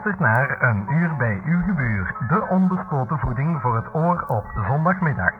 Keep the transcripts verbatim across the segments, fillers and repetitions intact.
luistert naar Een Uur bij Uw Gebuur, de onbespoten voeding voor het oor op zondagmiddag.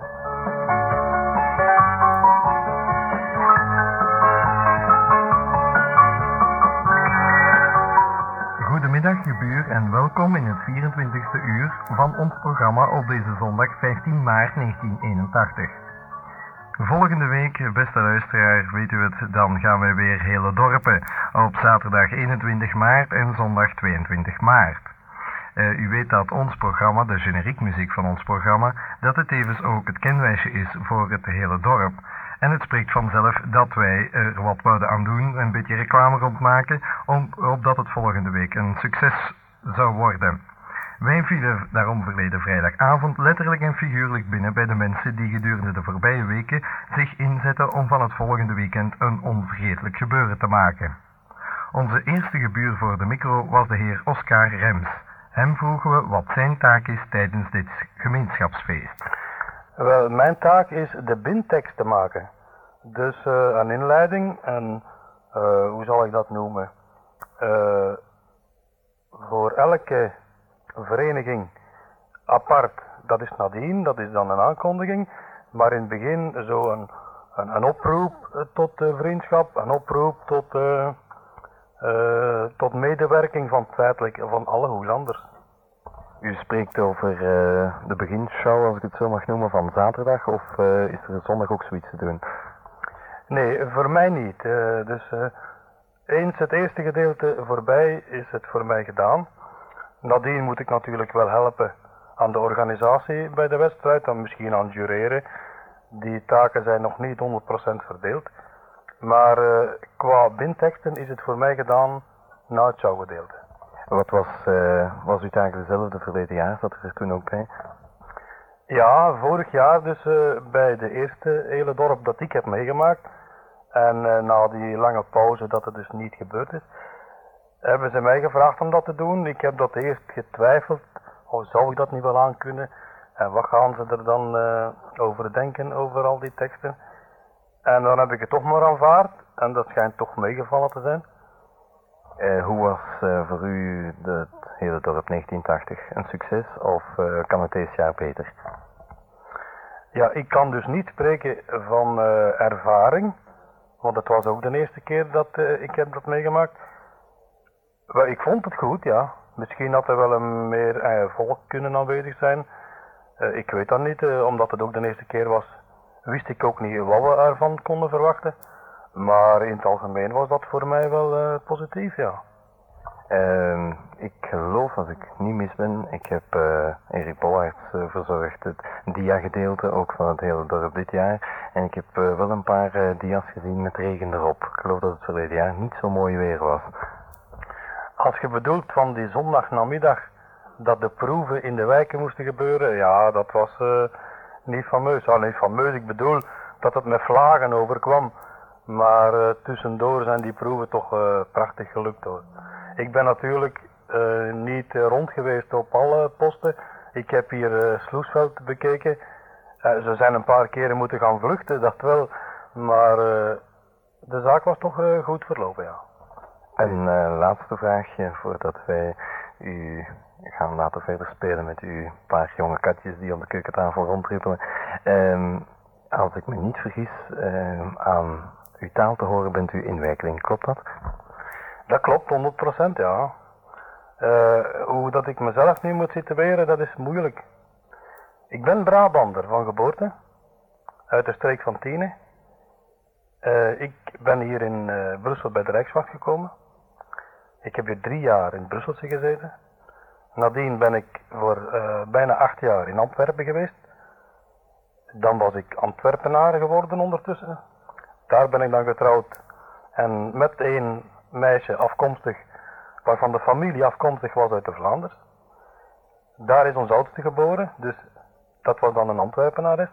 Goedemiddag gebuur en welkom in het vierentwintigste uur van ons programma op deze zondag vijftien maart negentieneenentachtig. Volgende week, beste luisteraar, weet u het, dan gaan wij weer hele dorpen op zaterdag eenentwintig maart en zondag tweeëntwintig maart. Uh, u weet dat ons programma, de generiek muziek van ons programma, dat het tevens ook het kenwijsje is voor het hele dorp. En het spreekt vanzelf dat wij er wat wouden aan doen, een beetje reclame rondmaken, om, opdat het volgende week een succes zou worden. Wij vielen daarom verleden vrijdagavond letterlijk en figuurlijk binnen bij de mensen die gedurende de voorbije weken zich inzetten om van het volgende weekend een onvergetelijk gebeuren te maken. Onze eerste gebuur voor de micro was de heer Oscar Rems. Hem vroegen we wat zijn taak is tijdens dit gemeenschapsfeest. Wel, mijn taak is de bindtekst te maken. Dus uh, een inleiding en uh, hoe zal ik dat noemen? Uh, voor elke vereniging apart, dat is nadien, dat is dan een aankondiging. Maar in het begin zo een, een, een oproep tot uh, vriendschap, een oproep tot, uh, uh, tot medewerking van feitelijk van alle Hoelanders. U spreekt over uh, de beginshow, als ik het zo mag noemen, van zaterdag, of uh, is er zondag ook zoiets te doen? Nee, voor mij niet. Uh, dus uh, eens het eerste gedeelte voorbij is het voor mij gedaan. Nadien moet ik natuurlijk wel helpen aan de organisatie bij de wedstrijd, dan misschien aan het jureren. Die taken zijn nog niet honderd procent verdeeld. Maar uh, qua bindteksten is het voor mij gedaan na het showgedeelte. Wat was, uh, was uw taak dezelfde verleden jaar? Zat er toen ook bij? Ja, vorig jaar dus uh, bij de eerste hele dorp dat ik heb meegemaakt. En uh, na die lange pauze dat het dus niet gebeurd is, hebben ze mij gevraagd om dat te doen. Ik heb dat eerst getwijfeld. Oh, zou ik dat niet wel aan kunnen? En wat gaan ze er dan uh, over denken, over al die teksten? En dan heb ik het toch maar aanvaard. En dat schijnt toch meegevallen te zijn. Uh, hoe was uh, voor u de, het hele dorp negentien tachtig een succes of uh, kan het deze jaar beter? Ja, ik kan dus niet spreken van uh, ervaring, want het was ook de eerste keer dat uh, ik heb dat meegemaakt. Wel, ik vond het goed, ja. Misschien had er wel een meer uh, volk kunnen aanwezig zijn. Uh, ik weet dat niet, uh, omdat het ook de eerste keer was, wist ik ook niet wat we ervan konden verwachten. Maar in het algemeen was dat voor mij wel uh, positief, ja. Uh, ik geloof, als ik niet mis ben, ik heb uh, Erik Bollards uh, verzorgd het dia-gedeelte, ook van het hele dorp dit jaar. En ik heb uh, wel een paar uh, dia's gezien met regen erop. Ik geloof dat het verleden jaar niet zo mooi weer was. Als je bedoelt van die zondagnamiddag dat de proeven in de wijken moesten gebeuren, ja, dat was uh, niet fameus. Ah, niet fameus, ik bedoel dat het met vlagen overkwam. Maar uh, tussendoor zijn die proeven toch uh, prachtig gelukt hoor. Ik ben natuurlijk uh, niet uh, rond geweest op alle posten. Ik heb hier uh, Sloesveld bekeken. Uh, ze zijn een paar keren moeten gaan vluchten, dat wel. Maar uh, de zaak was toch uh, goed verlopen, ja. Een uh, laatste vraagje voordat wij u gaan laten verder spelen met uw paar jonge katjes die op de keukentafel rondtrippelen. Uh, als ik me niet vergis, uh, aan uw taal te horen bent u inwijkeling, klopt dat? Dat klopt, honderd procent ja. Uh, hoe dat ik mezelf nu moet situeren, dat is moeilijk. Ik ben Brabander van geboorte, uit de streek van Tiene. Uh, ik ben hier in uh, Brussel bij de Rijkswacht gekomen. Ik heb hier drie jaar in Brusselse gezeten. Nadien ben ik voor uh, bijna acht jaar in Antwerpen geweest. Dan was ik Antwerpenaar geworden ondertussen. Daar ben ik dan getrouwd. En met een meisje afkomstig, waarvan de familie afkomstig was uit de Vlaanders. Daar is ons oudste geboren, dus dat was dan een Antwerpenares.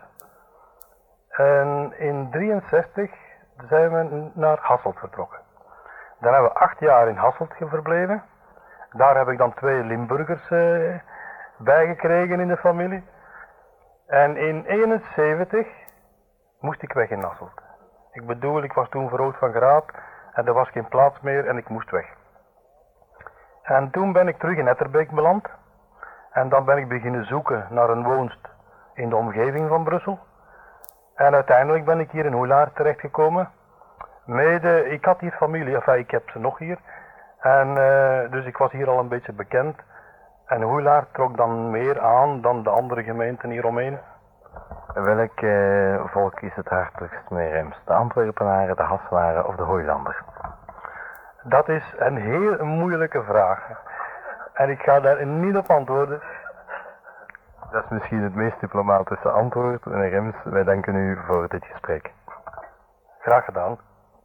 En in drieënzestig zijn we naar Hasselt vertrokken. Dan hebben we acht jaar in Hasselt verbleven. Daar heb ik dan twee Limburgers uh, bijgekregen in de familie. En in eenenzeventig moest ik weg in Hasselt. Ik bedoel, ik was toen verhoogd van graad en er was geen plaats meer en ik moest weg. En toen ben ik terug in Etterbeek beland. En dan ben ik beginnen zoeken naar een woonst in de omgeving van Brussel. En uiteindelijk ben ik hier in Hoelaar terechtgekomen. Mede, ik had hier familie, enfin ik heb ze nog hier. En uh, dus ik was hier al een beetje bekend. En Hoelaar trok dan meer aan dan de andere gemeenten hieromheen. Welk uh, volk is het hartelijkst mee Rems? De Antwerpenaren, de Hasselaren of de Hooilanders? Dat is een heel moeilijke vraag. En ik ga daar niet op antwoorden. Dat is misschien het meest diplomatische antwoord. Meneer Rems, wij danken u voor dit gesprek. Graag gedaan.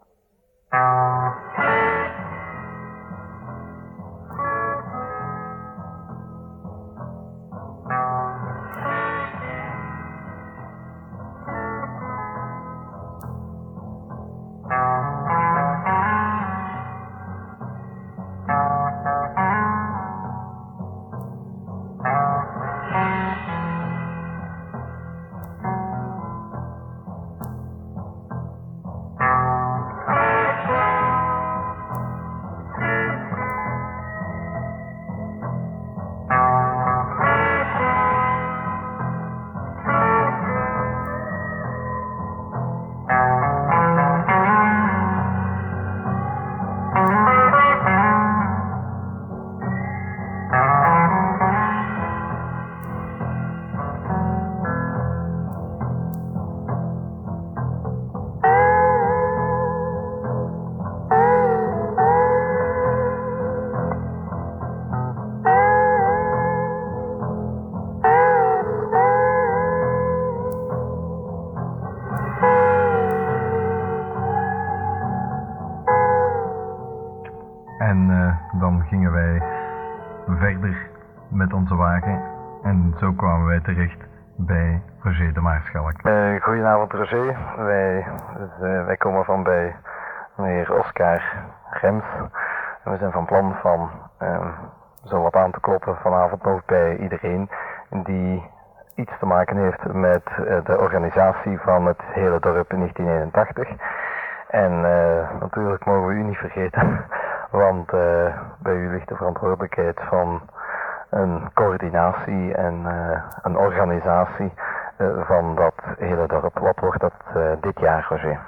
En uh, dan gingen wij verder met onze wagen en zo kwamen wij terecht bij Roger de Maarschalk. Uh, goedenavond Roger, wij, uh, wij komen van bij meneer Oscar Rems. En we zijn van plan van uh, zo wat aan te kloppen vanavond nog bij iedereen die iets te maken heeft met uh, de organisatie van het hele dorp in negentien eenentachtig. En uh, natuurlijk mogen we u niet vergeten, want uh, bij u ligt de verantwoordelijkheid van een coördinatie en uh, een organisatie uh, van dat hele dorp. Wat wordt dat uh, dit jaar, Roger?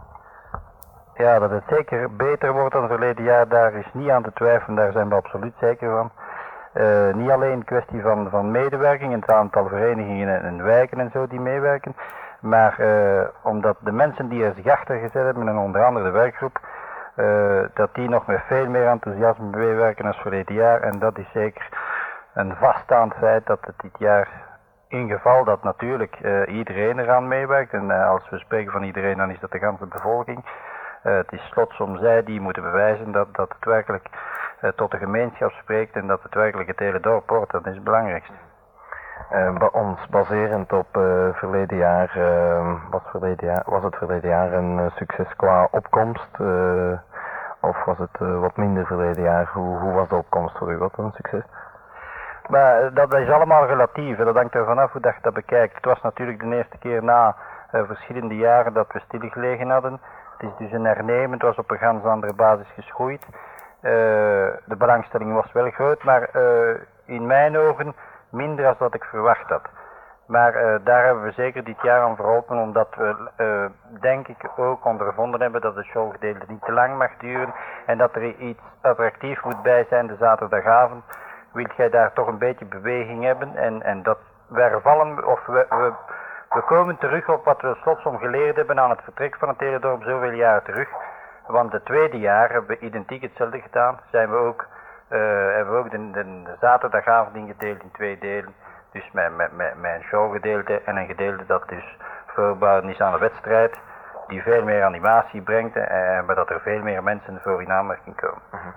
Ja, dat het zeker beter wordt dan het verleden jaar, daar is niet aan te twijfelen, daar zijn we absoluut zeker van. Uh, niet alleen een kwestie van, van medewerking, het aantal verenigingen en, en wijken en zo die meewerken, maar uh, omdat de mensen die er zich achter gezet hebben, en onder andere de werkgroep, uh, dat die nog met veel meer enthousiasme meewerken als verleden jaar. En dat is zeker een vaststaand feit dat het dit jaar, in geval dat natuurlijk uh, iedereen eraan meewerkt, en uh, als we spreken van iedereen dan is dat de hele bevolking. Uh, het is slotsom zij die moeten bewijzen dat, dat het werkelijk uh, tot de gemeenschap spreekt en dat het werkelijk het hele dorp wordt. Dat is het belangrijkste. Uh, bij ons baserend op uh, verleden jaar, uh, was, verleden jaar, was het verleden jaar een uh, succes qua opkomst? Uh, of was het uh, wat minder verleden jaar? Hoe, hoe was de opkomst voor u? Wat een succes? Maar dat is allemaal relatief, dat hangt er vanaf hoe dat je dat bekijkt. Het was natuurlijk de eerste keer na uh, verschillende jaren dat we stilgelegen hadden. Het is dus een hernemen, het was op een ganz andere basis geschoeid. Uh, de belangstelling was wel groot, maar uh, in mijn ogen minder dan dat ik verwacht had. Maar uh, daar hebben we zeker dit jaar aan verholpen, omdat we uh, denk ik ook ondervonden hebben dat het showgedeelte niet te lang mag duren en dat er iets attractief moet bij zijn de zaterdagavond. Wilt jij daar toch een beetje beweging hebben en, en dat wij vallen, of we, we, we komen terug op wat we slotsom geleerd hebben aan het vertrek van het hele dorp zoveel jaren terug. Want het tweede jaar hebben we identiek hetzelfde gedaan, zijn we ook, uh, hebben we ook de, de, de zaterdagavond ingedeeld in twee delen. Dus met, met, met, met een showgedeelte en een gedeelte dat dus voorbouwen is aan de wedstrijd, die veel meer animatie brengt en maar dat er veel meer mensen voor in aanmerking komen.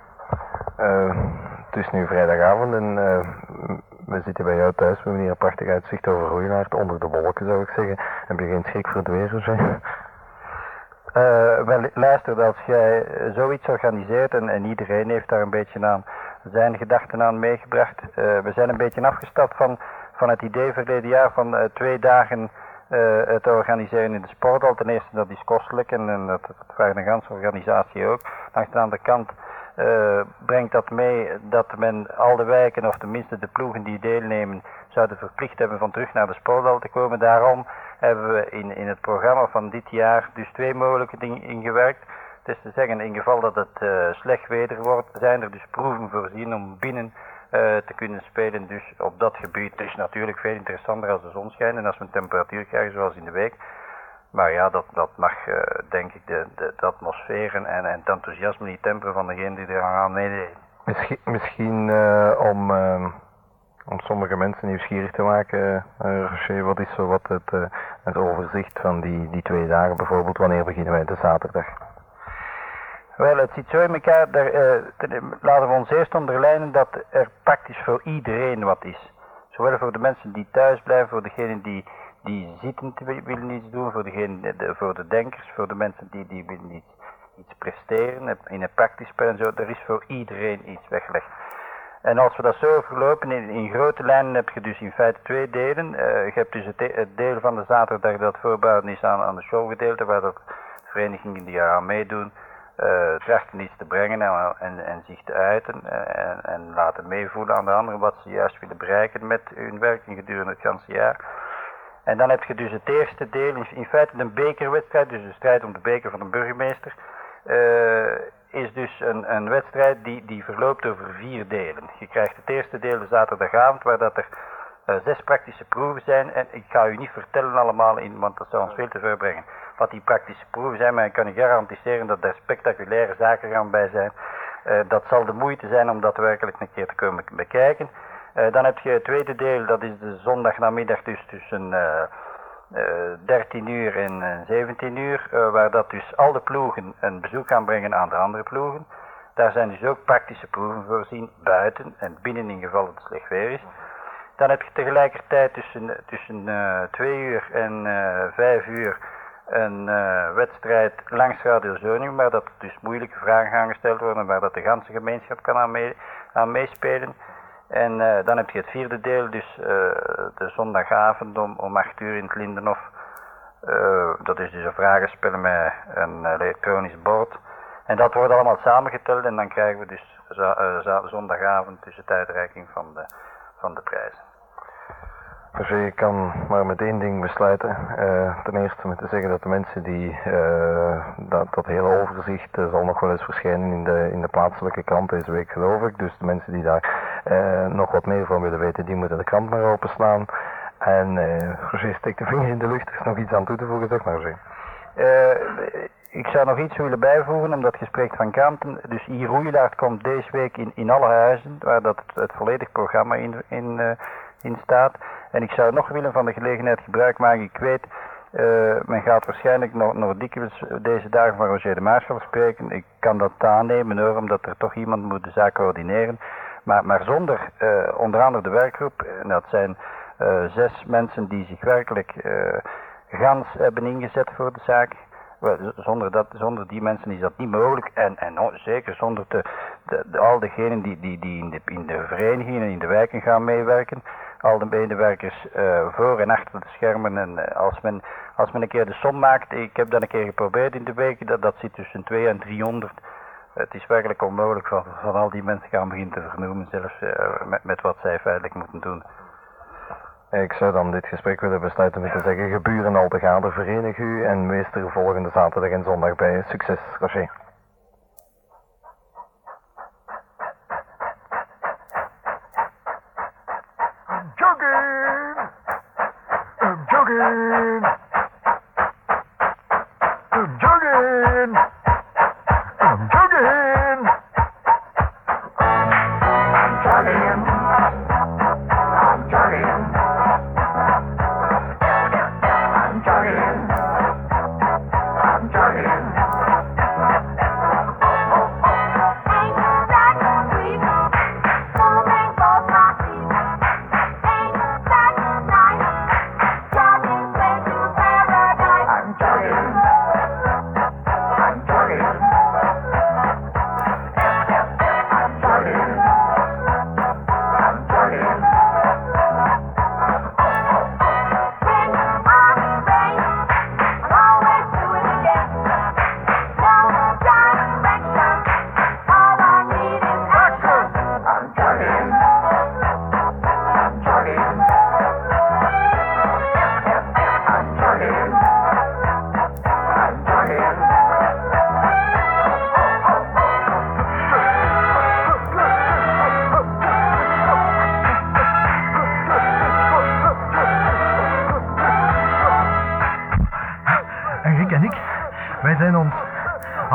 Uh, het is nu vrijdagavond en uh, we zitten bij jou thuis. We hebben hier een prachtig uitzicht over Roeilaard, onder de wolken zou ik zeggen. Heb je geen schrik voor het weer, zo zeg? Uh, wel, luister, als jij zoiets organiseert en, en iedereen heeft daar een beetje aan zijn gedachten aan meegebracht. Uh, we zijn een beetje afgestapt van, van het idee verleden jaar van uh, twee dagen uh, te organiseren in de sporthal. Ten eerste dat is kostelijk en, en dat, dat vraagt een ganse organisatie ook. Langs de andere kant uh, brengt dat mee dat men al de wijken, of tenminste de ploegen die deelnemen, zouden verplicht hebben van terug naar de sporthal te komen. Daarom hebben we in, in het programma van dit jaar dus twee mogelijke dingen ingewerkt. Het is te zeggen, in geval dat het uh, slecht weder wordt, zijn er dus proeven voorzien om binnen uh, te kunnen spelen. Dus op dat gebied. Het is natuurlijk veel interessanter als de zon schijnt en als we een temperatuur krijgen zoals in de week. Maar ja, dat, dat mag uh, denk ik de, de, de atmosfeer en, en het enthousiasme niet temperen van degene die er aan meedeed. Misschien, misschien uh, om, uh, om sommige mensen nieuwsgierig te maken, uh, Roger, wat is zo wat het, uh, het overzicht van die, die twee dagen bijvoorbeeld, wanneer beginnen wij de zaterdag? Wel, het zit zo in elkaar, daar, uh, te, laten we ons eerst onderlijnen dat er praktisch voor iedereen wat is. Zowel voor de mensen die thuis blijven, voor degenen die, die zittend willen iets doen, voor, degene, de, voor de denkers, voor de mensen die, die willen iets, iets presteren in een praktisch spel en zo. Er is voor iedereen iets weggelegd. En als we dat zo verlopen, in, in grote lijnen heb je dus in feite twee delen. Uh, je hebt dus het, het deel van de zaterdag dat voorbouwen is aan, aan de showgedeelte, waar de verenigingen die eraan meedoen, Uh, trachten iets te brengen en, en, en zich te uiten en, en laten meevoelen aan de anderen wat ze juist willen bereiken met hun werking gedurende het ganse jaar. En dan heb je dus het eerste deel, in, in feite een bekerwedstrijd, dus de strijd om de beker van de burgemeester, uh, is dus een, een wedstrijd die, die verloopt over vier delen. Je krijgt het eerste deel de zaterdagavond, waar dat er uh, zes praktische proeven zijn en ik ga u niet vertellen allemaal in, want dat zou ons veel te ver brengen. Wat die praktische proeven zijn, maar ik kan u garanderen dat er spectaculaire zaken gaan bij zijn. Uh, dat zal de moeite zijn om dat werkelijk een keer te komen bekijken. Uh, dan heb je het tweede deel, dat is de zondagnamiddag dus tussen uh, uh, dertien uur en uh, zeventien uur, uh, waar dat dus al de ploegen een bezoek gaan brengen aan de andere ploegen. Daar zijn dus ook praktische proeven voorzien, buiten en binnen in geval het slecht weer is. Dan heb je tegelijkertijd tussen, tussen uh, twee uur en uh, vijf uur een uh, wedstrijd langs Radio Zonium, waar dat dus moeilijke vragen gaan gesteld worden, waar dat de ganse gemeenschap kan aan, mee, aan meespelen. En uh, dan heb je het vierde deel, dus uh, de zondagavond om, om acht uur in het Lindenhof. Uh, dat is dus een vragenspel met een elektronisch bord. En dat wordt allemaal samengeteld en dan krijgen we dus za uh, zondagavond dus de uitreiking van de, van de prijzen. Dus je kan maar met één ding besluiten. Uh, ten eerste met te zeggen dat de mensen die uh, dat, dat hele overzicht uh, zal nog wel eens verschijnen in de, in de plaatselijke krant deze week, geloof ik. Dus de mensen die daar uh, nog wat meer van willen weten, die moeten de krant maar openslaan. En uh, Roger steekt de vinger in de lucht. Er is nog iets aan toe te voegen, zeg maar, Roger. Uh, ik zou nog iets willen bijvoegen, omdat je spreekt van kranten. Dus hier Roeilaard komt deze week in, in alle huizen, waar dat het, het volledig programma in, in, uh, in staat. En ik zou nog willen van de gelegenheid gebruik maken. Ik weet, uh, men gaat waarschijnlijk nog, nog dikwijls deze dagen van Roger de Maarschalk spreken. Ik kan dat aannemen hoor, omdat er toch iemand moet de zaak coördineren. Maar, maar zonder uh, onder andere de werkgroep, en dat zijn uh, zes mensen die zich werkelijk uh, gans hebben ingezet voor de zaak. Well, zonder, dat, zonder die mensen is dat niet mogelijk. En, en oh, zeker zonder de, de, de, al degenen die, die, die in, de, in de verenigingen en in de wijken gaan meewerken. Al de medewerkers uh, voor en achter de schermen. En uh, als, men, als men een keer de som maakt, ik heb dat een keer geprobeerd in de week, dat, dat zit tussen tweehonderd en driehonderd. Het is werkelijk onmogelijk van, van al die mensen gaan beginnen te vernoemen, zelfs uh, met, met wat zij feitelijk moeten doen. Ik zou dan dit gesprek willen besluiten met te zeggen, geburen al te gader, verenig u en wees er volgende zaterdag en zondag bij. Succes, Roger. I'm jogging! I'm jogging! I'm jogging! I'm jogging! I'm jogging! I'm jogging! I'm jogging! I'm jogging!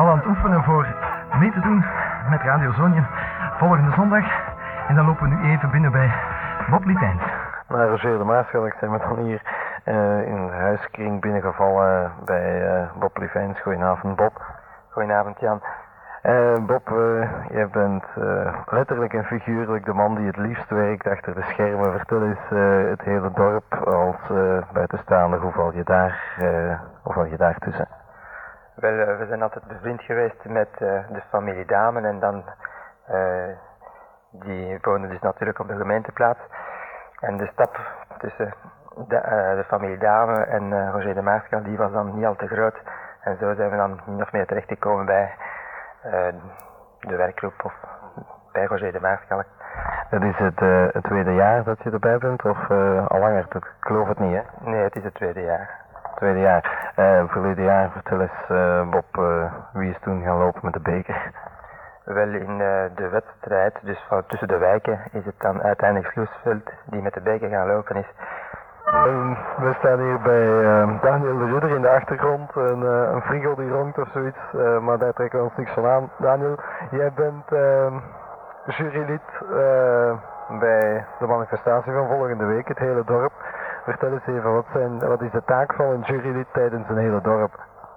al aan het oefenen voor mee te doen met Radio Zonje volgende zondag. En dan lopen we nu even binnen bij Bob Litijns. Nou, Roger de Maarschalk zijn we dan hier uh, in de huiskring binnengevallen bij uh, Bob Livijns. Goedenavond Bob. Goedenavond Jan. Uh, Bob, uh, jij bent uh, letterlijk en figuurlijk de man die het liefst werkt achter de schermen. Vertel eens uh, het hele dorp als uh, buitenstaander, hoe val je daar, uh, hoe val je daar tussen? Wel, uh, we zijn altijd bevriend geweest met uh, de familie Damen en dan, uh, die wonen dus natuurlijk op de gemeenteplaats. En de stap tussen de, uh, de familie Damen en uh, Roger de Maarschalk, die was dan niet al te groot. En zo zijn we dan min of meer terechtgekomen bij uh, de werkgroep of bij Roger de Maarschalk. Het is het, uh, het tweede jaar dat je erbij bent of uh, al langer? Ik geloof het niet, hè? Nee, het is het tweede jaar. Tweede jaar. Uh, verleden jaar, vertel eens uh, Bob, uh, wie is toen gaan lopen met de beker? Wel, in uh, de wedstrijd, dus van tussen de wijken, is het dan uiteindelijk Sloesveld die met de beker gaan lopen is. Um, we staan hier bij uh, Daniel de Ridder in de achtergrond, een, uh, een frigo die ronkt of zoiets, uh, maar daar trekken we ons niks van aan. Daniel, jij bent uh, jurylid uh, bij de manifestatie van volgende week, het hele dorp. Vertel eens even, wat, zijn, wat is de taak van een jurylid tijdens een hele dorp?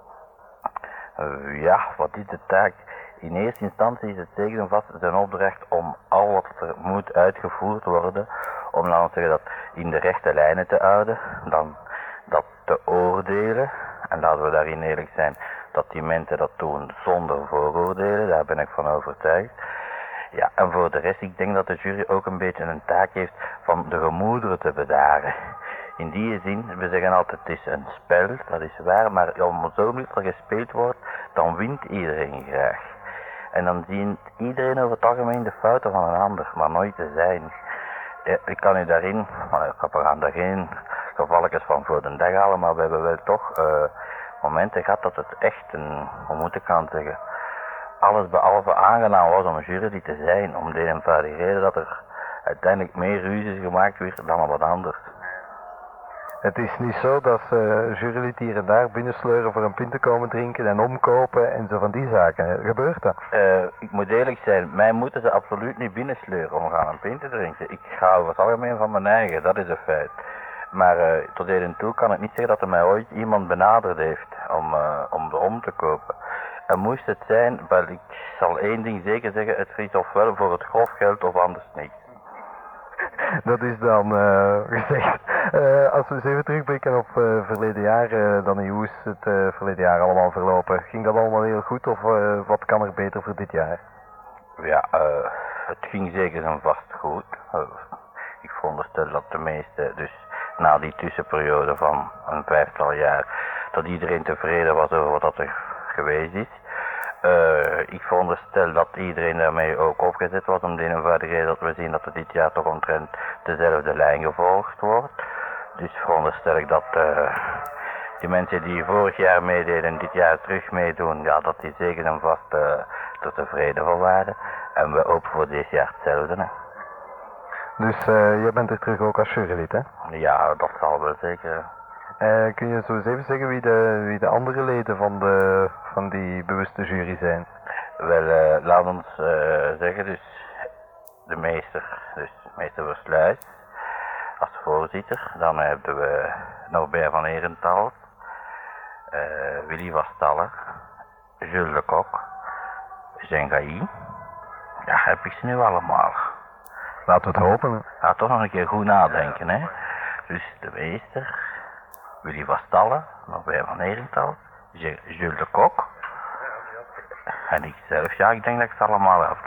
Uh, ja, wat is de taak? In eerste instantie is het zeker en vast zijn opdracht om al wat er moet uitgevoerd worden, om laten we zeggen dat in de rechte lijnen te houden, dan dat te oordelen, en laten we daarin eerlijk zijn, dat die mensen dat doen zonder vooroordelen, daar ben ik van overtuigd. Ja, en voor de rest, ik denk dat de jury ook een beetje een taak heeft van de gemoederen te bedaren. In die zin, we zeggen altijd het is een spel, dat is waar, maar om het ogenblik er gespeeld wordt, dan wint iedereen graag. En dan ziet iedereen over het algemeen de fouten van een ander, maar nooit de zijn. Ja, ik kan u daarin, ik we gaan daar geen gevalletjes van voor de dag halen, maar we hebben wel toch uh, momenten gehad dat het echt een, hoe moet ik gaan zeggen, alles behalve aangenaam was om een jury te zijn, om de eenvoudige reden dat er uiteindelijk meer ruzies gemaakt werd dan wat anders. Het is niet zo dat ze jurylid hier en daar binnensleuren voor een pint te komen drinken en omkopen en zo van die zaken. Gebeurt dat? Uh, ik moet eerlijk zijn, mij moeten ze absoluut niet binnensleuren om gaan een pint te drinken. Ik ga over het algemeen van mijn eigen, dat is een feit. Maar uh, tot heden toe kan ik niet zeggen dat er mij ooit iemand benaderd heeft om, uh, om de om te kopen. En moest het zijn, wel ik zal één ding zeker zeggen, het is ofwel voor het grof geld of anders niks. Dat is dan uh, gezegd. Uh, als we eens even terugblikken op uh, verleden jaar, uh, dan hoe is het uh, verleden jaar allemaal verlopen? Ging dat allemaal heel goed of uh, wat kan er beter voor dit jaar? Ja, uh, het ging zeker en vast goed. Uh, ik veronderstel dat de meeste, dus na die tussenperiode van een vijftal jaar, dat iedereen tevreden was over wat dat er geweest is. Uh, ik veronderstel dat iedereen daarmee ook opgezet was om de eenvoudige reden dat we zien dat er dit jaar toch omtrent dezelfde lijn gevolgd wordt. Dus veronderstel ik dat uh, die mensen die vorig jaar meededen en dit jaar terug meedoen, ja, dat die zeker en vast uh, er tevreden van waren. En we hopen voor dit jaar hetzelfde. Hè. Dus uh, jij bent er terug ook als jurylid, hè? Ja, dat zal wel zeker. Uh, kun je zo eens even zeggen wie de, wie de andere leden van, de, van die bewuste jury zijn? Wel, uh, laat ons uh, zeggen, dus de meester, dus meester Versluis als voorzitter. Dan hebben we Norbert van Erenthal, uh, Willy Vastaller, Jules de Kok, Zengai. Ja, heb ik ze nu allemaal. Laten we het hopen. Ga toch nog een keer goed nadenken, hè. Dus de meester, Willy Vastaller, Norbert van Erenthal, Jules de Kok. En ik zelf, ja, ik denk dat ik het allemaal heb.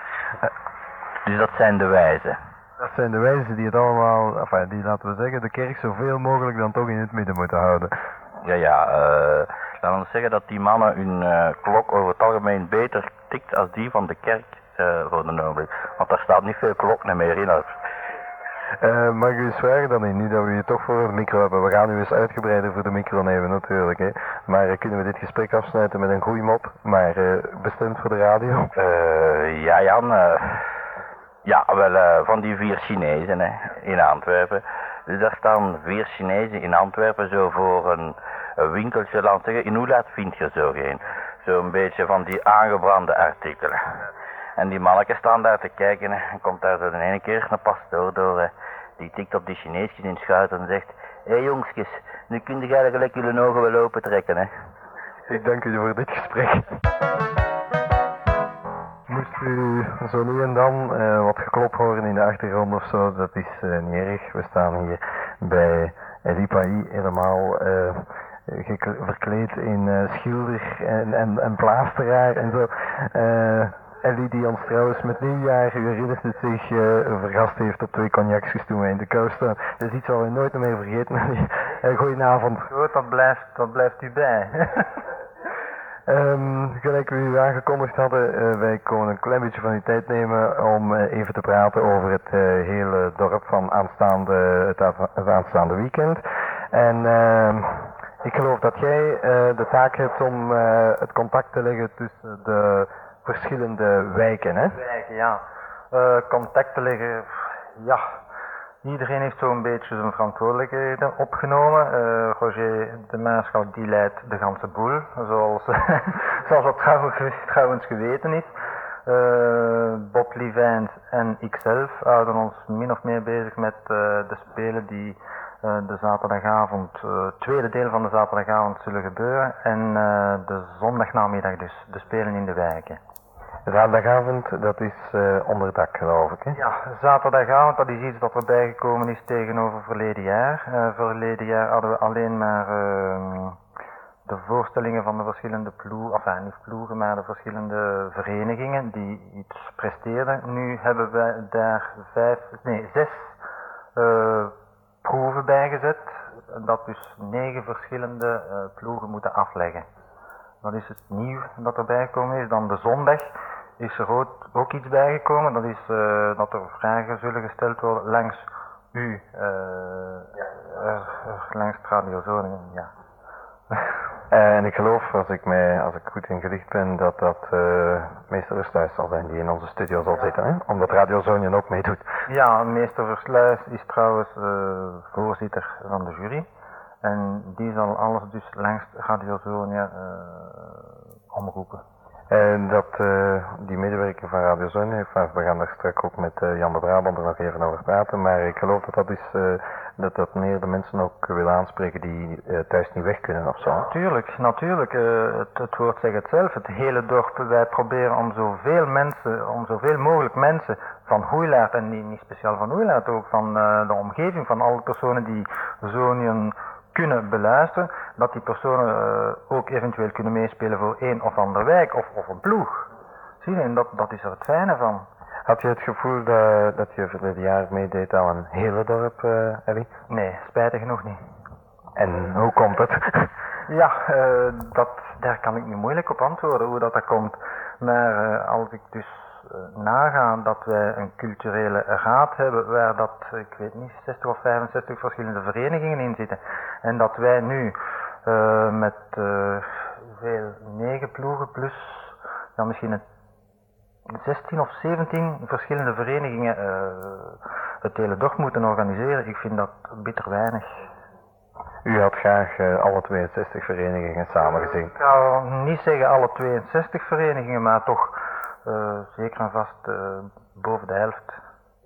Dus dat zijn de wijzen. Dat zijn de wijzen die het allemaal, enfin, die laten we zeggen, de kerk zoveel mogelijk dan toch in het midden moeten houden. Ja, ja, uh, laten we zeggen dat die mannen hun uh, klok over het algemeen beter tikt als die van de kerk uh, voor de ogenblik. Want daar staat niet veel klokken meer in. Uh, mag ik u eens vragen dan, nu dat we je toch voor de micro hebben, we gaan nu eens uitgebreider voor de micro nemen natuurlijk, hè. Maar uh, kunnen we dit gesprek afsluiten met een goeie mop, maar uh, bestemd voor de radio? Uh, ja Jan, uh, ja wel uh, van die vier Chinezen hè, in Antwerpen. Dus daar staan vier Chinezen in Antwerpen zo voor een, een winkeltje, laat zeggen, in hoe laat vind je zo geen? zo'n beetje van die aangebrande artikelen. En die manneke staan daar te kijken en komt daar zo de ene keer een pastoor door. Hè. Die tikt op die Chineesjes in schuit en zegt: hé hey, jongskes, nu kun je eigenlijk jullie ogen wel open trekken, hè. Ik dank u voor dit gesprek. Moest u zo nu en dan uh, wat geklop horen in de achtergrond of zo, dat is uh, niet erg. We staan hier bij Elipai helemaal uh, verkleed in uh, schilder en, en, en plaasteraar en zo. Uh, Ellie die ons trouwens met nieuwjaar, u herinnert het zich, uh, vergast heeft op twee cognacs toen wij in de kou staan. Dat is iets wat we nooit meer vergeten. uh, goedenavond. Goed, dat blijft, dat blijft u bij. Um, gelijk we u aangekondigd hadden, uh, wij komen een klein beetje van uw tijd nemen om uh, even te praten over het uh, hele dorp van aanstaande, het, het aanstaande weekend. En uh, ik geloof dat jij uh, de taak hebt om uh, het contact te leggen tussen de verschillende wijken, hè? Wijken, ja. Uh, contact te leggen, ja. Iedereen heeft zo'n beetje zijn verantwoordelijkheden opgenomen. Uh, Roger de Maarschalk die leidt de ganse boel, zoals, zoals dat trouwens geweten is. Uh, Bob Livijns en ikzelf houden ons min of meer bezig met uh, de spelen die uh, de zaterdagavond, uh, tweede deel van de zaterdagavond zullen gebeuren. En uh, de zondagnamiddag dus, de spelen in de wijken. Zaterdagavond, dat is uh, onderdak geloof ik, hè? Ja, zaterdagavond, dat is iets dat erbij gekomen is tegenover verleden jaar. Uh, verleden jaar hadden we alleen maar uh, de voorstellingen van de verschillende ploegen, enfin niet ploegen, maar de verschillende verenigingen die iets presteerden. Nu hebben wij daar vijf, nee, zes uh, proeven bijgezet, dat dus negen verschillende uh, ploegen moeten afleggen. Dat is het nieuw dat erbij gekomen is. Dan de zondag is er ook, ook iets bijgekomen. Dat is uh, dat er vragen zullen gesteld worden langs u, uh, ja. uh, langs het Radio Zoningen, ja. Uh, en ik geloof, als ik, mij, als ik goed ingelicht ben, dat dat uh, meester Versluis zal zijn die in onze studio zal zitten, hè? Omdat Radio Zoningen ook meedoet. Ja, meester Versluis is trouwens uh, voorzitter van de jury. En die zal alles dus langs Radio Zonia uh, omroepen. En dat, uh, die medewerker van Radio Zonia, we gaan daar straks ook met uh, Jan de Brabander nog even over praten, maar ik geloof dat dat is, uh, dat dat meer de mensen ook wil aanspreken die uh, thuis niet weg kunnen of zo. Natuurlijk, natuurlijk. Uh, het, het woord zegt het zelf. Het hele dorp, wij proberen om zoveel mensen, om zoveel mogelijk mensen van Hoeilaard, en niet, niet speciaal van Hoeilaard, ook van uh, de omgeving, van alle personen die Zoniën kunnen beluisteren, dat die personen uh, ook eventueel kunnen meespelen voor een of ander wijk of, of een ploeg. Zie je, en dat, dat is er het fijne van. Had je het gevoel dat, dat je verleden jaar meedeed aan een hele dorp, uh, Ellie? Nee, spijtig genoeg niet. En hoe komt het? Ja, uh, dat, daar kan ik nu moeilijk op antwoorden hoe dat, dat komt. Maar uh, als ik dus uh, naga dat wij een culturele raad hebben waar dat, ik weet niet, zestig of vijfenzestig verschillende verenigingen in zitten. En dat wij nu uh, met uh, hoeveel, negen ploegen plus, ja, misschien een zestien of zeventien verschillende verenigingen uh, het hele dorp moeten organiseren. Ik vind dat bitter weinig. U had graag uh, alle tweeënzestig verenigingen samengezien. Ik zou niet zeggen alle tweeënzestig verenigingen, maar toch uh, zeker en vast uh, boven de helft.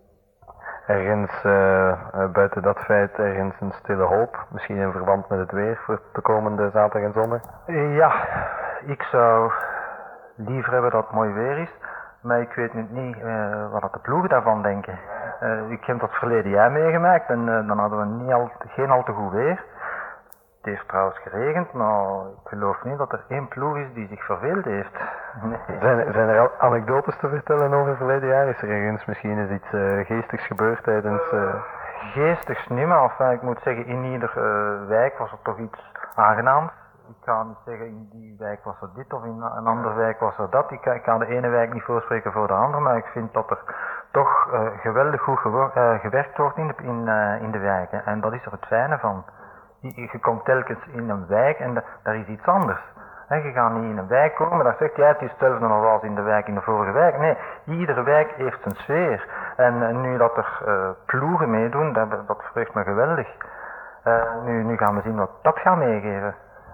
Ergens, uh, uh, buiten dat feit, ergens een stille hoop, misschien in verband met het weer voor de komende zaterdag en zondag? Ja, ik zou liever hebben dat het mooi weer is, maar ik weet nu niet uh, wat de ploegen daarvan denken. Uh, ik heb dat verleden jaar meegemaakt en uh, dan hadden we niet al, geen al te goed weer. Het heeft trouwens geregend, maar ik geloof niet dat er één ploeg is die zich verveeld heeft. Nee. Zijn, zijn er al anekdotes te vertellen over verleden jaar? Is er ergens misschien eens iets uh, geestigs gebeurd tijdens... Uh... Geestigs niet, maar enfin, ik moet zeggen, in ieder uh, wijk was er toch iets aangenaams. Ik ga niet zeggen, in die wijk was er dit of in een andere wijk was er dat. Ik, ik kan de ene wijk niet voorspreken voor de andere, maar ik vind dat er toch uh, geweldig goed gewo- uh, gewerkt wordt in de, in, uh, in de wijken. En dat is er het fijne van. Je, je komt telkens in een wijk en da, daar is iets anders. He, je gaat niet in een wijk komen, daar zegt ja, het is hetzelfde nog als in de wijk in de vorige wijk. Nee, iedere wijk heeft zijn sfeer. En, en nu dat er uh, ploegen meedoen, dat, dat verheugt me geweldig. Uh, nu, nu gaan we zien wat dat gaat meegeven.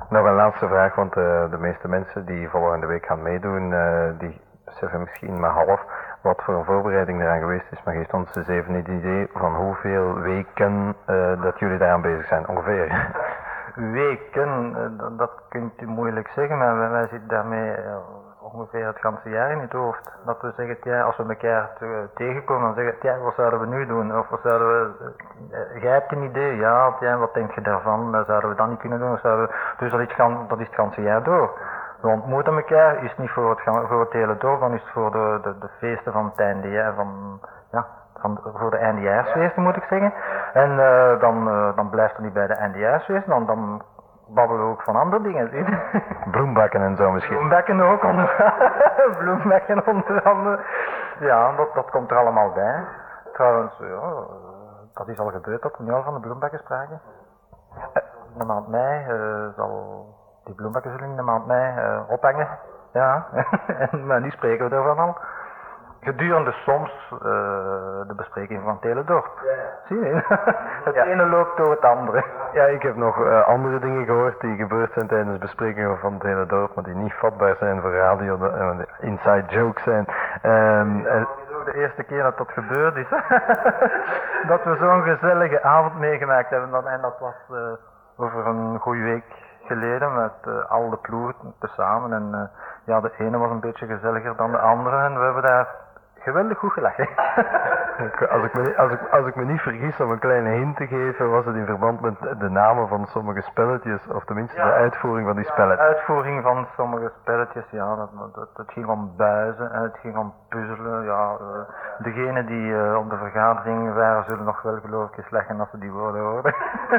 Nog een laatste vraag, want uh, de meeste mensen die volgende week gaan meedoen, uh, die beseffen misschien maar half wat voor een voorbereiding eraan geweest is. Maar geeft ons eens even een idee van hoeveel weken uh, dat jullie daaraan bezig zijn, ongeveer. Weken, uh, dat kunt u moeilijk zeggen, maar wij, wij zitten daarmee uh, ongeveer het ganse jaar in het hoofd. Dat we zeggen, ja, als we elkaar te, tegenkomen, dan zeggen we, ja, wat zouden we nu doen? Of wat zouden we, uh, jij hebt een idee, ja, ja, wat denk je daarvan? Uh, zouden we dat niet kunnen doen? Of zouden we, dus dat is, gaan, dat is het ganse jaar door. We ontmoeten elkaar, is niet voor het, voor het hele dorp, dan is het voor de, de, de feesten van het eindejaar, van, ja, van, voor de eindejaarsfeesten moet ik zeggen. En uh, dan, uh, dan blijft het niet bij de eindejaarsfeesten, dan, dan babbelen we ook van andere dingen. Zie. Bloembakken en zo misschien. Bloembakken ook, onder Bloembakken onder andere. Ja, dat, dat komt er allemaal bij. Trouwens, ja, dat is al gebeurd dat we nu al van de bloembakken spraken. In de maand mei uh, zal... Die bloembakken zullen in de maand mei uh, ophangen. Ja, en, maar nu spreken we ervan al. Gedurende soms uh, de bespreking van het hele dorp. Ja. Zie je? Het ja. ene loopt door het andere. Ja, ik heb nog uh, andere dingen gehoord die gebeurd zijn tijdens besprekingen van het hele dorp, maar die niet vatbaar zijn voor radio, de, uh, de inside jokes zijn. Um, uh, de eerste keer dat dat gebeurd is, dat we zo'n gezellige avond meegemaakt hebben. En dat was uh, over een goede week geleden met uh, al de ploegen tezamen en uh, ja, de ene was een beetje gezelliger dan de andere en we hebben daar geweldig goed gelachen. als, ik me, als, ik, als ik me niet vergis om een kleine hint te geven, was het in verband met de namen van sommige spelletjes, of tenminste ja. de uitvoering van die spelletjes. De uitvoering van sommige spelletjes, ja, dat, dat, het ging om buizen en het ging om puzzelen, ja. Uh, degenen die uh, op de vergadering waren zullen nog wel geloof ik eens leggen als ze die woorden horen.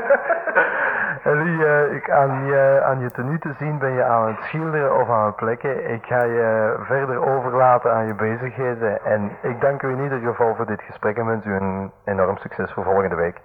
Ellie, uh, ik, aan, je, aan je tenue te zien ben je aan het schilderen of aan het plekken. Ik ga je verder overlaten aan je bezigheden en ik dank u in ieder geval voor dit gesprek en wens u een enorm succes voor volgende week.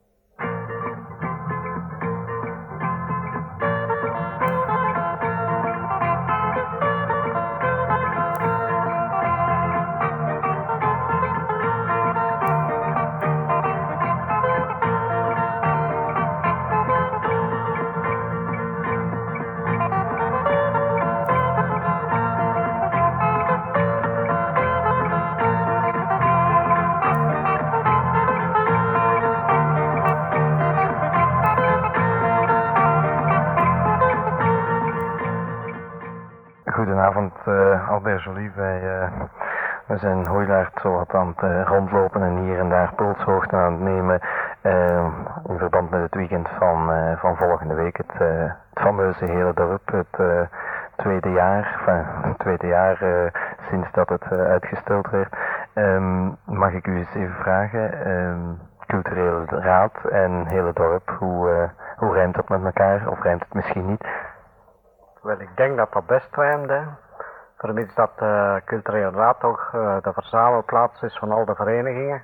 Goedenavond, uh, Albert Joly. Wij, uh, we zijn Hooilaard zo wat aan het uh, rondlopen en hier en daar polshoogte aan het nemen uh, in verband met het weekend van, uh, van volgende week. Het, uh, het fameuze hele dorp, het uh, tweede jaar, enfin, het tweede jaar uh, sinds dat het uh, uitgesteld werd. Um, mag ik u eens even vragen, um, culturele raad en hele dorp, hoe, uh, hoe rijmt dat met elkaar of rijmt het misschien niet? Wel, ik denk dat dat best rijmde, vermits dat de culturele raad toch uh, de verzamelplaats is van al de verenigingen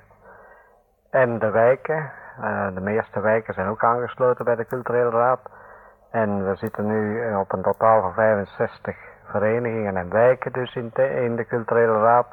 en de wijken. Uh, de meeste wijken zijn ook aangesloten bij de culturele raad en we zitten nu op een totaal van vijfenzestig verenigingen en wijken dus in, te, in de culturele raad.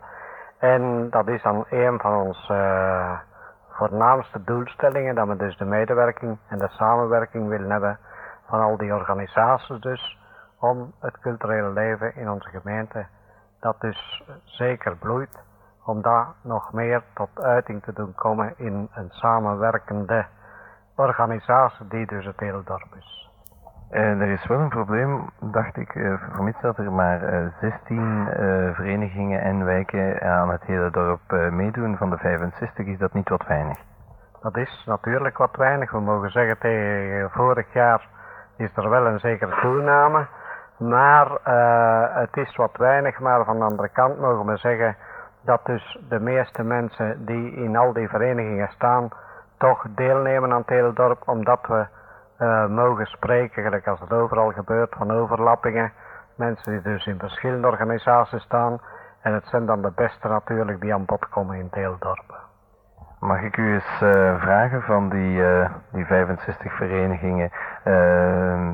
En dat is dan een van onze uh, voornaamste doelstellingen, dat we dus de medewerking en de samenwerking willen hebben van al die organisaties dus, om het culturele leven in onze gemeente, dat dus zeker bloeit, om dat nog meer tot uiting te doen komen in een samenwerkende organisatie die dus het hele dorp is. Uh, er is wel een probleem, dacht ik, uh, vermits dat er maar uh, zestien uh, verenigingen en wijken aan het hele dorp uh, meedoen van de vijfenzestig, is dat niet wat weinig? Dat is natuurlijk wat weinig. We mogen zeggen tegen vorig jaar is er wel een zekere toename. Maar uh, het is wat weinig, maar van de andere kant mogen we zeggen dat dus de meeste mensen die in al die verenigingen staan, toch deelnemen aan het hele dorp, omdat we uh, mogen spreken, gelijk als het overal gebeurt, van overlappingen. Mensen die dus in verschillende organisaties staan, en het zijn dan de beste natuurlijk die aan bod komen in het hele dorp. Mag ik u eens uh, vragen van die, uh, die vijfenzestig verenigingen, uh,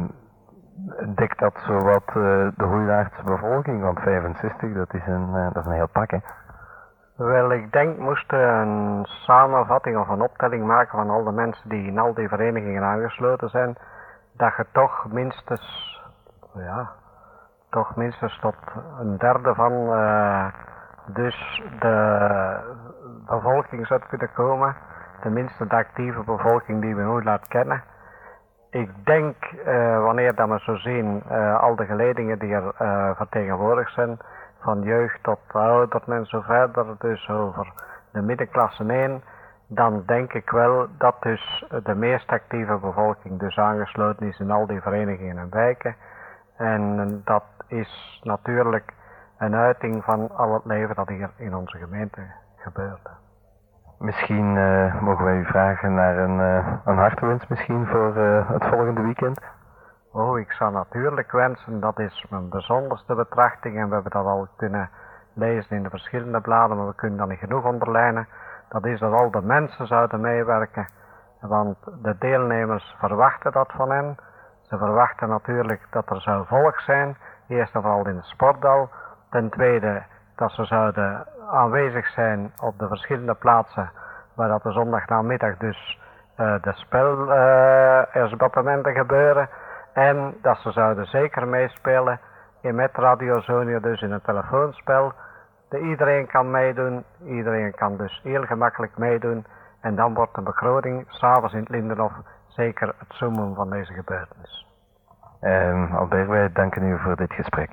dekt dat zowat uh, de Hooilaardse bevolking? Want vijfenzestig, dat is een, uh, dat is een heel pak, hè? Wel, ik denk moesten een samenvatting of een optelling maken van al de mensen die in al die verenigingen aangesloten zijn. dat je toch minstens, ja, toch minstens tot een derde van uh, dus de bevolking zou kunnen komen. Tenminste de actieve bevolking die we nu laten kennen. Ik denk, uh, wanneer dat we zo zien, uh, al de geledingen die er uh, vertegenwoordigd zijn, van jeugd tot ouderen en zo verder, dus over de middenklasse heen, dan denk ik wel dat dus de meest actieve bevolking dus aangesloten is in al die verenigingen en wijken. En dat is natuurlijk een uiting van al het leven dat hier in onze gemeente gebeurt. Misschien uh, mogen wij u vragen naar een, uh, een hartewens misschien voor uh, het volgende weekend? Oh, ik zou natuurlijk wensen, dat is mijn bijzonderste betrachting en we hebben dat al kunnen lezen in de verschillende bladen, maar we kunnen dat niet genoeg onderlijnen. Dat is dat al de mensen zouden meewerken, want de deelnemers verwachten dat van hen. Ze verwachten natuurlijk dat er zou volk zijn, eerst en vooral in de sporthal. Ten tweede dat ze zouden aanwezig zijn op de verschillende plaatsen waar dat de zondagnamiddag dus uh, de spelevenementen uh, gebeuren. En dat ze zouden zeker meespelen in met Radio Zonia, dus in een telefoonspel. De iedereen kan meedoen, iedereen kan dus heel gemakkelijk meedoen. En dan wordt de begroting s'avonds in het Lindenhof zeker het zoomen van deze gebeurtenis. Um, Albert, wij danken u voor dit gesprek.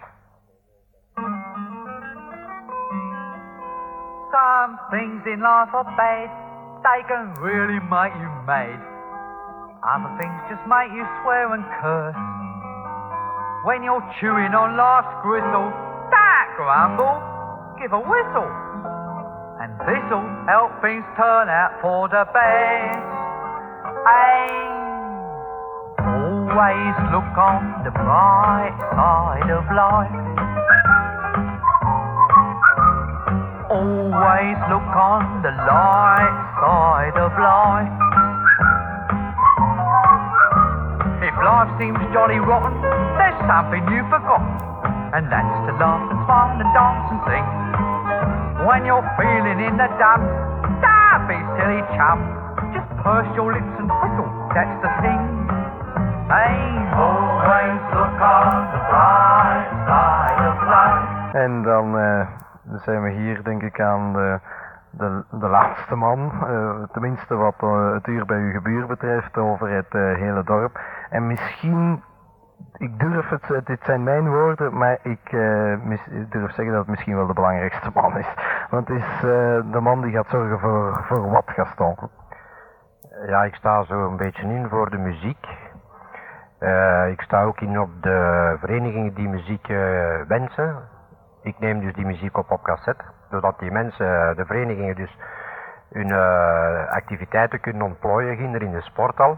Some things in life are bad, they can really make you mad. Other things just make you swear and curse. When you're chewing on life's gristle, that grumble, give a whistle. And this'll help things turn out for the best. And always look on the bright side of life. Always look on the light side of life. If life seems jolly rotten, there's something you've forgotten, and that's to laugh and smile and dance and sing. When you're feeling in the dumps, don't be silly chum, just purse your lips and whistle, that's the thing. Hey, always look on the bright side of life. En dan uh, zijn we hier denk ik aan de, de, de laatste man, uh, tenminste wat uh, het uur bij uw gebuur betreft, over het uh, hele dorp. En misschien, ik durf het, dit zijn mijn woorden, maar ik uh, mis, durf zeggen dat het misschien wel de belangrijkste man is. Want het is uh, de man die gaat zorgen voor, voor wat, Gaston? Ja, ik sta zo een beetje in voor de muziek. Uh, ik sta ook in op de verenigingen die muziek uh, wensen. Ik neem dus die muziek op op cassette, zodat die mensen, de verenigingen dus hun uh, activiteiten kunnen ontplooien, ginder in de sporthal.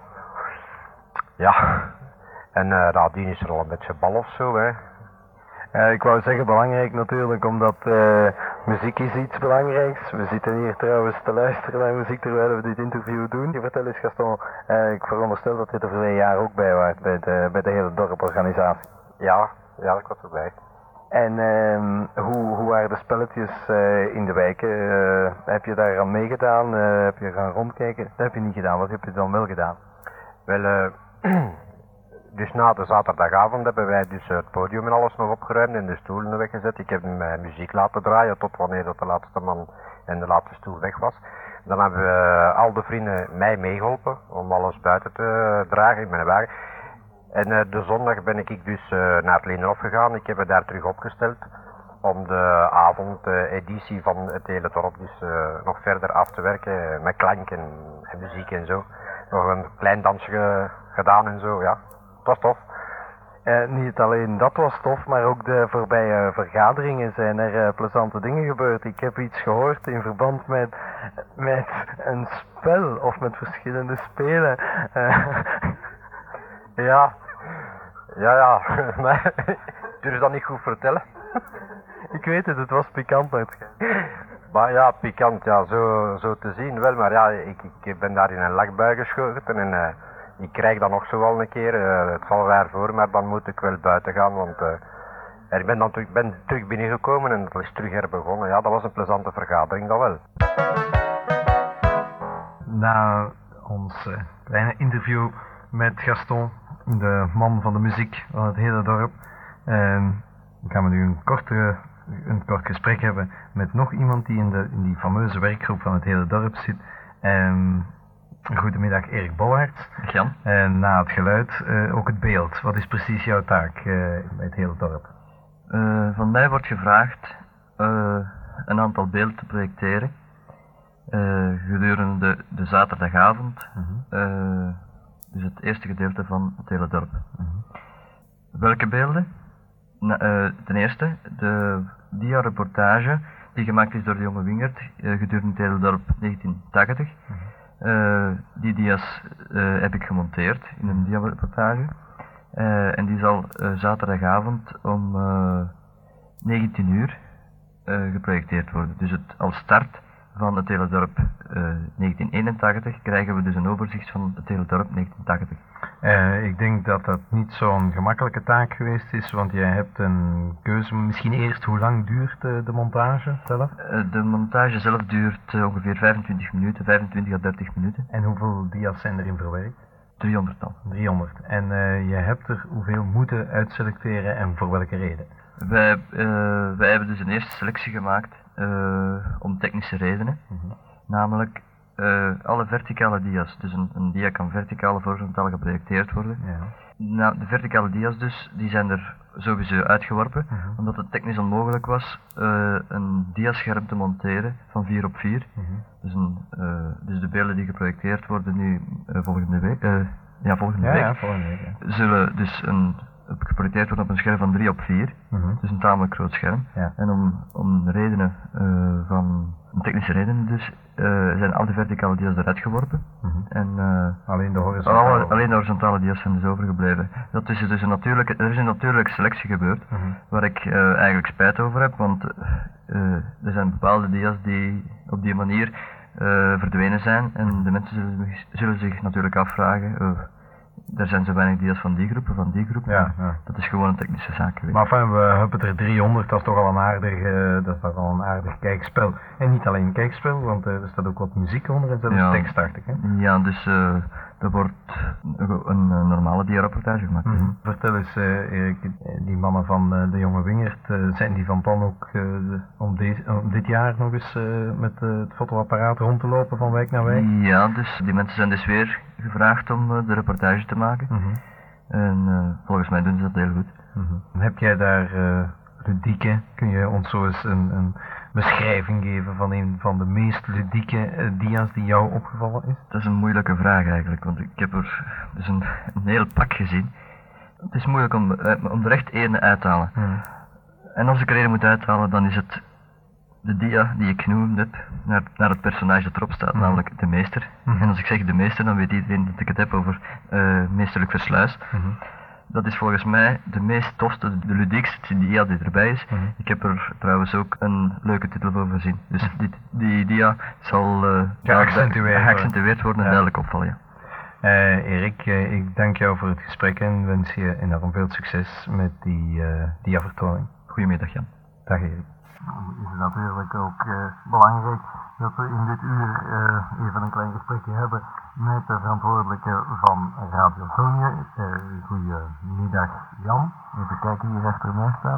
Ja, en uh, nadien is er al een beetje bal of zo, hè. Uh, ik wou zeggen belangrijk natuurlijk, omdat uh, muziek is iets belangrijks. We zitten hier trouwens te luisteren naar muziek terwijl we dit interview doen. Je vertel eens, Gaston, uh, ik veronderstel dat je er verleden jaar ook bij was, bij de, bij de hele dorporganisatie. Ja, ja, ik was erbij. En uh, hoe, hoe waren de spelletjes uh, in de wijken? Uh, heb je daar aan meegedaan? Uh, heb je gaan rondkijken? Dat heb je niet gedaan. Wat heb je dan wel gedaan? Wel, uh, dus na de zaterdagavond hebben wij dus het podium en alles nog opgeruimd en de stoelen weggezet. Ik heb mijn muziek laten draaien tot wanneer dat de laatste man en de laatste stoel weg was. Dan hebben we uh, al de vrienden mij meegeholpen om alles buiten te dragen in mijn wagen. En uh, de zondag ben ik dus uh, naar het Lindenhof gegaan. Ik heb het daar terug opgesteld om de avondeditie uh, van het hele dorp dus uh, nog verder af te werken. Uh, met klank en, en muziek en zo. Nog een klein dansje ge, gedaan en zo, ja. Het was tof. Uh, niet alleen dat was tof, maar ook de voorbije vergaderingen zijn er uh, plezante dingen gebeurd. Ik heb iets gehoord in verband met, met een spel of met verschillende spelen. Uh, ja, ja, ja, maar ik durf dat niet goed vertellen. Ik weet het, het was pikant. Maar ja, pikant, ja, zo, zo te zien wel, maar ja, ik, ik ben daar in een lakbui geschoten en uh, ik krijg dat nog zo wel een keer. Uh, het zal raar voor, maar dan moet ik wel buiten gaan, want uh, ik ben dan terug, ben terug binnengekomen en het is terug herbegonnen. Ja, dat was een plezante vergadering, dat wel. Na ons uh, kleine interview met Gaston de man van de muziek van het hele dorp. En dan gaan we nu een, korte, een kort gesprek hebben met nog iemand die in, de, in die fameuze werkgroep van het hele dorp zit. En goedemiddag Erik Bollaerts. Jan. En na het geluid uh, ook het beeld. Wat is precies jouw taak uh, bij het hele dorp? Uh, van mij wordt gevraagd uh, een aantal beelden te projecteren uh, gedurende de, de zaterdagavond. Uh-huh. Uh, dus het eerste gedeelte van het hele dorp. Uh-huh. Welke beelden? Na, uh, ten eerste de dia-reportage die gemaakt is door de jonge Wingert uh, gedurende het hele dorp negentien tachtig. Uh-huh. Uh, die dia's uh, heb ik gemonteerd in een dia-reportage. Uh, en die zal uh, zaterdagavond om uh, negentien uur uh, geprojecteerd worden. Dus het, als start van het hele dorp uh, negentien eenentachtig krijgen we dus een overzicht van het hele dorp negentien tachtig. Uh, ik denk dat dat niet zo'n gemakkelijke taak geweest is, want jij hebt een keuze. Misschien eerst, hoe lang duurt uh, de montage zelf? Uh, de montage zelf duurt uh, ongeveer vijfentwintig minuten, vijfentwintig à dertig minuten. En hoeveel dia's zijn erin verwerkt? driehonderd al. driehonderd. En uh, je hebt er hoeveel moeten uitselecteren en voor welke reden? Wij, uh, wij hebben dus een eerste selectie gemaakt uh, om technische redenen. Uh-huh. Namelijk uh, alle verticale dia's. Dus een, een dia kan verticaal of horizontaal geprojecteerd worden. Ja. Nou, de verticale dia's dus, die zijn er sowieso uitgeworpen, uh-huh. omdat het technisch onmogelijk was uh, een diascherm te monteren van vier op vier. Uh-huh. Dus, een, uh, dus de beelden die geprojecteerd worden nu uh, volgende week, uh, ja, volgende ja, week, ja, volgende week ja. zullen dus een, geprojecteerd worden op een scherm van drie op vier. Uh-huh. Dus een tamelijk groot scherm. Ja. En om, om redenen uh, van technische redenen dus, uh, zijn al die verticale dia's eruit geworpen. Uh-huh. En, uh, alleen, de horizontale. Alle, alleen de horizontale dia's zijn dus overgebleven. Dat is dus een natuurlijke, er is een natuurlijke selectie gebeurd, uh-huh. waar ik uh, eigenlijk spijt over heb, want uh, er zijn bepaalde dia's die op die manier uh, verdwenen zijn en de mensen zullen, zullen zich natuurlijk afvragen, uh, er zijn zo weinig dia's van die groepen, van die groepen. Ja, ja. Dat is gewoon een technische zaak geweest. Maar enfin, we hebben er driehonderd, dat is toch al een aardig, uh, dat is toch al een aardig kijkspel. En niet alleen een kijkspel, want uh, er staat ook wat muziek onder en zelfs ja, tekstachtig. Hè? Ja, dus uh, er wordt een, een normale dia-rapportage gemaakt. Mm-hmm. Vertel eens, uh, Erik, die mannen van uh, de jonge Wingert, uh, zijn die van plan ook uh, de, om, deze, om dit jaar nog eens uh, met uh, het fotoapparaat rond te lopen van wijk naar wijk? Ja, dus die mensen zijn dus weer gevraagd om uh, de reportage te maken. Mm-hmm. En uh, volgens mij doen ze dat heel goed. Mm-hmm. Heb jij daar uh, ludieke, kun je ons zo eens een, een beschrijving geven van een van de meest ludieke uh, dia's die jou opgevallen is? Dat is een moeilijke vraag eigenlijk, want ik heb er dus een, een heel pak gezien. Het is moeilijk om, uh, om er echt één uit te halen. Mm. En als ik er één moet uithalen, dan is het de dia die ik genoemd heb, naar, naar het personage dat erop staat, mm. namelijk de meester. Mm. En als ik zeg de meester, dan weet iedereen dat ik het heb over uh, meesterlijk Versluis. Mm-hmm. Dat is volgens mij de meest tofste, de ludiekste dia die erbij is. Mm-hmm. Ik heb er trouwens ook een leuke titel voor voorzien. Dus mm. die, die dia zal uh, geaccentueerd, geaccentueerd worden en ja. duidelijk opvallen, ja. Uh, Erik, uh, ik dank jou voor het gesprek en wens je enorm veel succes met die uh, dia-vertoning. Goedemiddag, Jan. Dag, Erik. Is het natuurlijk ook uh, belangrijk dat we in dit uur uh, even een klein gesprekje hebben met de verantwoordelijke van Radio Sonia. Uh, goedemiddag, Jan. Even kijken wie er achter mij staat.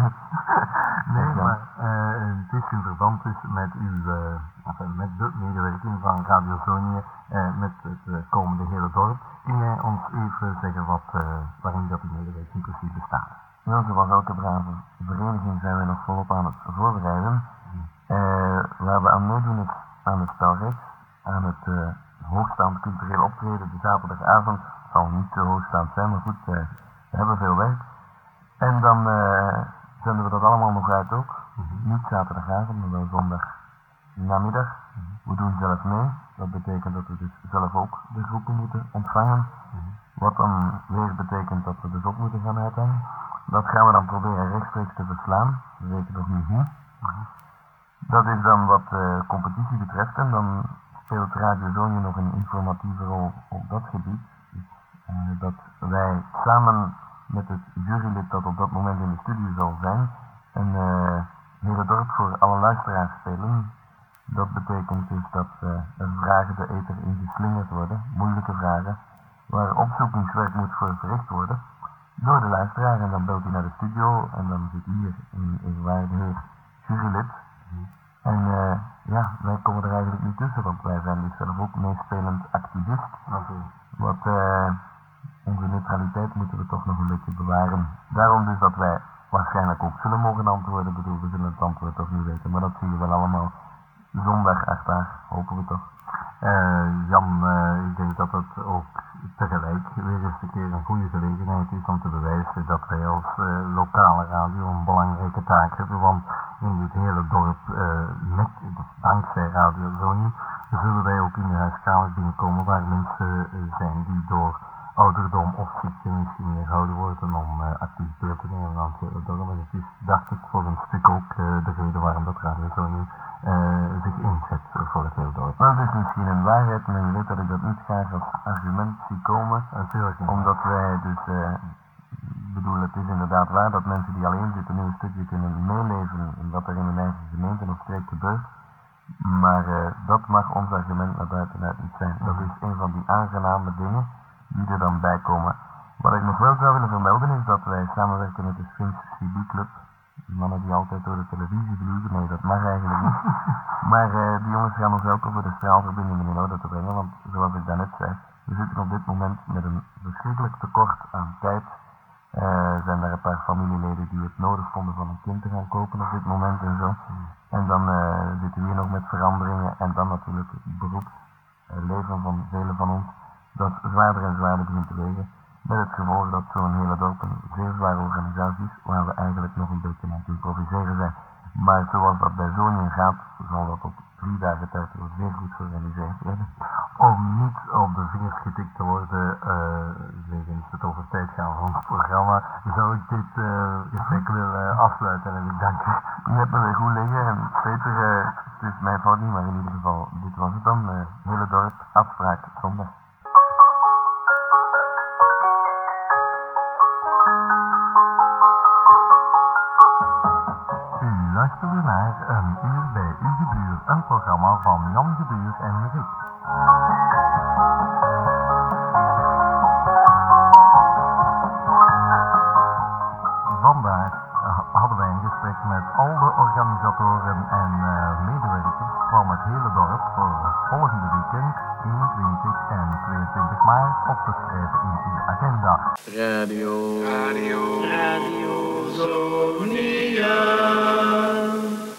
Nee, maar uh, het is in verband dus met uw, uh, enfin, met de medewerking van Radio Sonia uh, met het uh, komende hele dorp. Kun jij ons even zeggen wat, uh, waarin dat die medewerking precies bestaat? Ja, zoals elke brave vereniging zijn wij nog volop aan het voorbereiden. Uh, waar we aan meedoen is aan het spelreeks, aan het uh, hoogstaand cultureel optreden de zaterdagavond. Het zal niet te hoogstaand zijn, maar goed, uh, we hebben veel werk. En dan uh, zenden we dat allemaal nog uit ook. Mm-hmm. Niet zaterdagavond, maar wel zondag namiddag. Mm-hmm. We doen zelf mee. Dat betekent dat we dus zelf ook de groepen moeten ontvangen. Mm-hmm. Wat dan weer betekent dat we dus ook moeten gaan uithangen. Dat gaan we dan proberen rechtstreeks te verslaan. We weten nog niet hoe. Mm-hmm. Dat is dan wat uh, competitie betreft en dan speelt Radio Sonia nog een informatieve rol op dat gebied. Dus, uh, dat wij samen met het jurylid dat op dat moment in de studio zal zijn, een uh, hele dorp voor alle luisteraars spelen. Dat betekent dus dat uh, er vragen de ether in geslingerd worden, moeilijke vragen, waar opzoekingswerk moet voor verricht worden, door de luisteraar. En dan belt hij naar de studio en dan zit hier een eerwaarde heer jurylid. En uh, ja, wij komen er eigenlijk niet tussen, want wij zijn dus zelf ook meespelend activist. Wat uh, onze neutraliteit moeten we toch nog een beetje bewaren. Daarom dus dat wij waarschijnlijk ook zullen mogen antwoorden. Ik bedoel, we zullen het antwoord toch niet weten, maar dat zie je wel allemaal zondag achteraan, hopen we toch. Uh, Jan, uh, ik denk dat het ook tegelijk weer eens een keer een goede gelegenheid is om te bewijzen dat wij als uh, lokale radio een belangrijke taak hebben, want in dit hele dorp, uh, met, dankzij Radio Zonie, zullen wij ook in de huiskamers binnenkomen waar mensen uh, zijn die door ouderdom of ziekte misschien weerhouden worden om uh, actief deel te nemen aan het hele dorp. En het is, dacht ik, voor een stuk ook uh, de reden waarom dat Radio Zonie Uh, zich inzet voor het hele dorp. Dat is misschien een waarheid, maar je weet dat ik dat niet graag als argument zie komen. Natuurlijk. Omdat wij dus, uh, bedoel, het is inderdaad waar dat mensen die alleen zitten nu een stukje kunnen meeleven in wat er in hun eigen gemeente of streek gebeurt. Maar uh, dat mag ons argument naar buitenuit niet zijn. Dat is een van die aangename dingen die er dan bij komen. Wat ik nog wel zou willen vermelden is dat wij samenwerken met de Sphinx C B Club. Mannen die altijd door de televisie vliegen, nee dat mag eigenlijk niet. Maar uh, die jongens gaan ons ook over de straalverbindingen in orde te brengen, want zoals ik daarnet zei, we zitten op dit moment met een verschrikkelijk tekort aan tijd. Uh, zijn er een paar familieleden die het nodig vonden van een kind te gaan kopen op dit moment en zo. En dan uh, zitten we hier nog met veranderingen en dan natuurlijk het beroepsleven uh, van velen van ons, dat zwaarder en zwaarder begint te wegen. Met het gevolg dat zo'n hele dorp een zeer zware organisatie is, waar we eigenlijk nog een beetje aan het improviseren zijn. Maar zoals dat bij Zonie gaat, zal dat op drie dagen tijd wel zeer goed georganiseerd worden. Om niet op de vingers getikt te worden, uh, wegens het over tijd gaan van het programma, zou ik dit uh, gesprek willen uh, afsluiten en ik dank je. Je hebt me weer goed liggen en Peter, uh, het is mijn fout niet, maar in ieder geval, dit was het dan. Uh, hele dorp, afspraak, zondag. Luisteren naar Een Uur bij Uw Gebuur, een programma van Jan Gebuur en Rick. Vandaag hadden wij een gesprek met al de organisatoren en uh, medewerkers van het hele dorp voor het volgende weekend, eenentwintig en tweeëntwintig maart, op te schrijven in uw agenda. Radio, Radio, Radio Zonia.